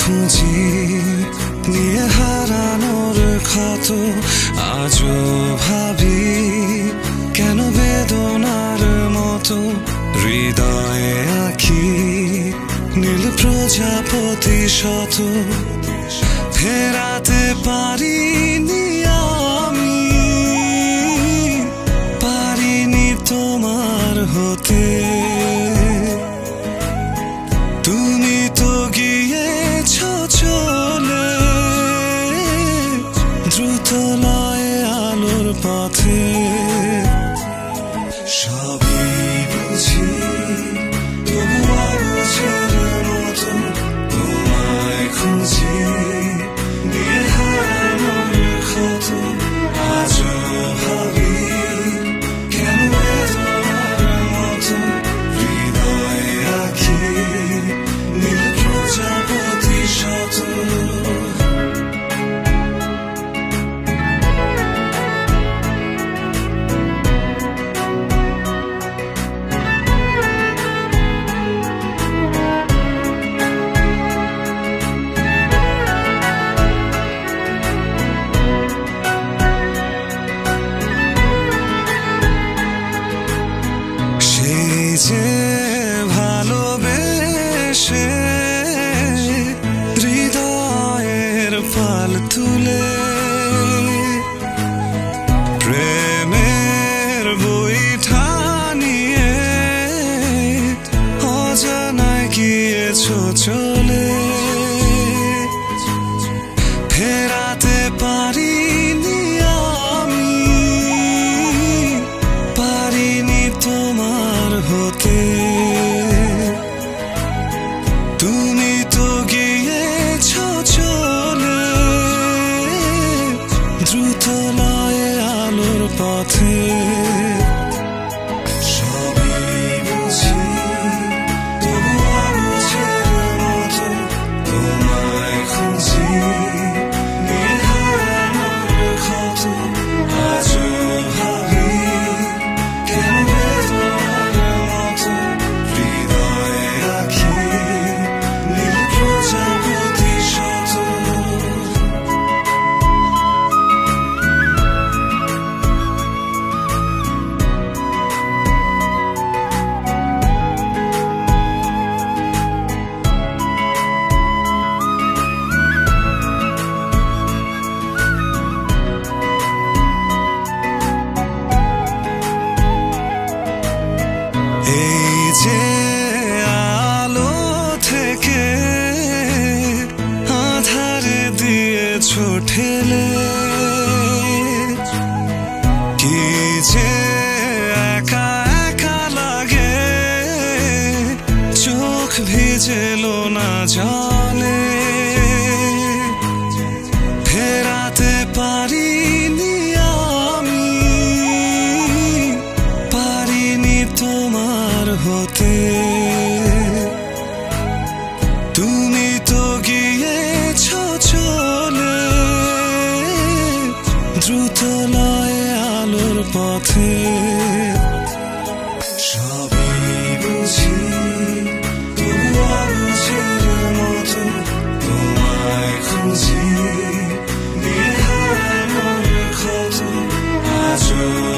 খুঁজি নিয়ে হারানোর ক্ষত আজও ভাবি কেন বেদনার মতো হৃদয়ে আঁকি নীল প্রজাপতি শত ফেরাতে পারিনি আমি পারিনি তোমার হতে তুমি তো গিয়েছ চলে দ্রুত লয়ে আলোর পথে সবই বুঝি তবুও বুঝার মতো তোমায় খুঁজি নিয়ে হারানোর ক্ষত আজও ভাবি কেন বেদনার মতো হৃদয়ে আঁকি নীল প্রজাপতি শত যে ভালোবেসে হৃদয়ের পাল তুলে প্রেমের বইটা নিয়ে অজানায় গিয়েছ চলে ফেরাতে পারিনি আমি পারিনি তোমার হতে তুমি তো গিয়েছ চলে দ্রুত লয়ে আলোর পথে সবই বুঝি তবুও বুঝার মতো তোমায় খুঁজি নিয়ে হারানোর ক্ষত আজও ভাবি কেন বেদনার মতো হৃদয়ে আঁকি নীল প্রজাপতি শত এই যে আলো থেকে আধারে দিয়েছ ঠেলে কি যে একা একা লাগে চোখ ভিজেলো না জলে ফেরাতে পারিনি আমি পারিনি তোমার হতে তুমি তো গিয়েছ চলে দ্রুত লয়ে আলোর পথে সবই বুঝি তবুও বুঝার মতো তোমায় খুঁজি নিয়ে হারানোর ক্ষত আজও